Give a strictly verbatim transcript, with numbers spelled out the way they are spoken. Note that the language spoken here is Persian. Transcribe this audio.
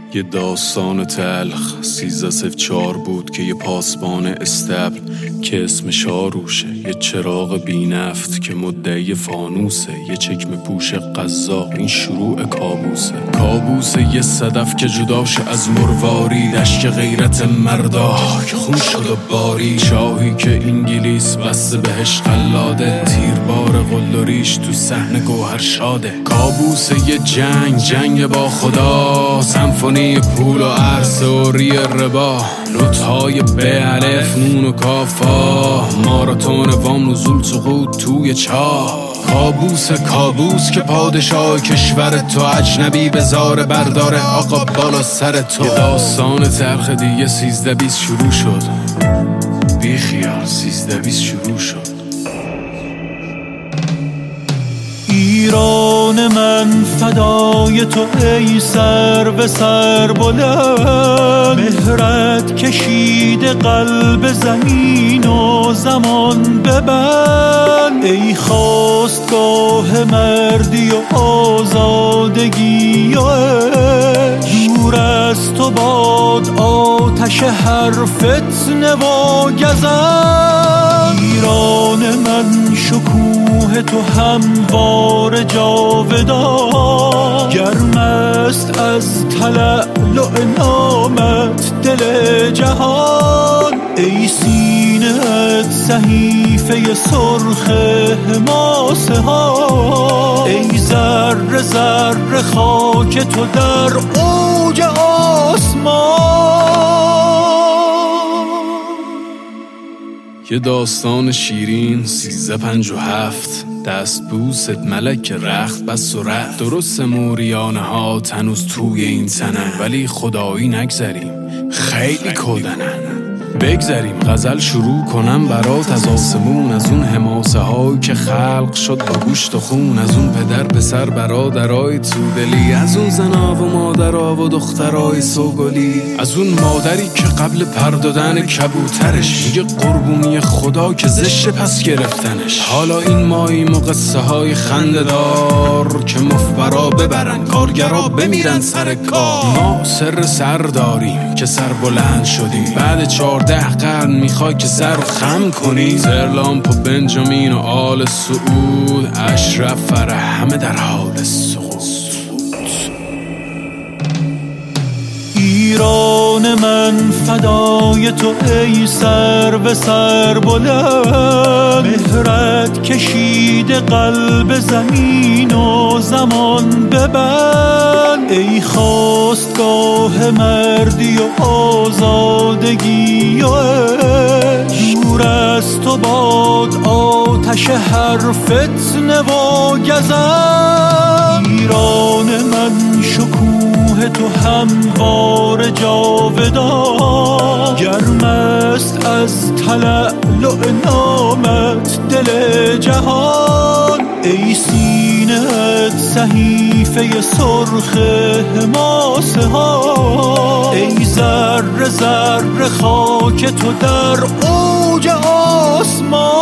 یه داستان تلخ سیزده صفر چهار بود که یه پاسبان استبل که اسمش آروشه، یه چراغ بی نفت که مدعی فانوسه، یه چکمه پوش قزاق این شروع کابوسه. کابوسه یه صدف که جداشه از مرواری، دشت غیرت مردا که خون شده باری، شاهی که انگلیس بسته بهش قلاده، تیربار قلدریش تو صحن گوهر شاده. کابوسه یه جنگ جنگ با خدا، سمفونی پول و عرصه و ری ربا، نوت‌های به الف نون و کافا، ماراتون وام نزول سقوط توی چاه. کابوس کابوس که پادشاه کشور تو اجنبی بزار برداره آقا بالا سر تو. یه داستان تلخ دیگه سیزده بیست شروع شد، بی خیال سیزده بیست شروع شد. ایران من فدای تو ای سر به سر بلند، مهرت کشیده قلب زمین و زمان ببند. ای خواستگاه مردی و آزادگی و عشق، دور از تو باد آتش هر فتنه و گزند. ایران من شکوه تو هموار جاودان، گرم است از تلألؤ نامت دل جهان. ای سینه‌ات صحیفه سرخ حماسه ها، ای ذره ذره خاک تو در اوج آسمان. یه داستان شیرین سیزده پنج و هفت، دست بوست ملک رخت بس و رفت. درست موریانه ها هنوز توی این تنن، ولی خدایی نگذریم خیلی کودنن. بگذریم غزل شروع کنم برات از آسمون، از اون حماسه هایی که خلق شد با گوشت و خون، از اون پدر پسر برادرای تودلی، از اون زنا و مادرها و دخترای سوگلی، از اون مادری که قبل پر دادن کبوترش میگه قربونی خدا که زشت پس گرفتنش. حالا این ماییم و قصه های خنده دار که مفبرا ببرن کارگرا بمیرن سر کار. ما سر سر داریم که سر بلند شدیم، بعد چهارده قرن میخوای که سر رو خم کنی. زرلامپ و بنجامین و آل سعود، اشرف فرح همه در حال سقوط. ایران من فدای تو ای سر به سر بلند، مهرت کشیده قلب زمین و زمان ببند. ای خواستگاه مردی و آزادگی و عشق، دور از تو باد آتش هر فتنه و گزند. ایران من شکوه تو هموار جاودان، گرم است از تلألؤ نامت دل جهان. ای سینه‌ات صحیفه سرخ حماسه ها، ای ذره ذره خاک تو در اوج آسمان.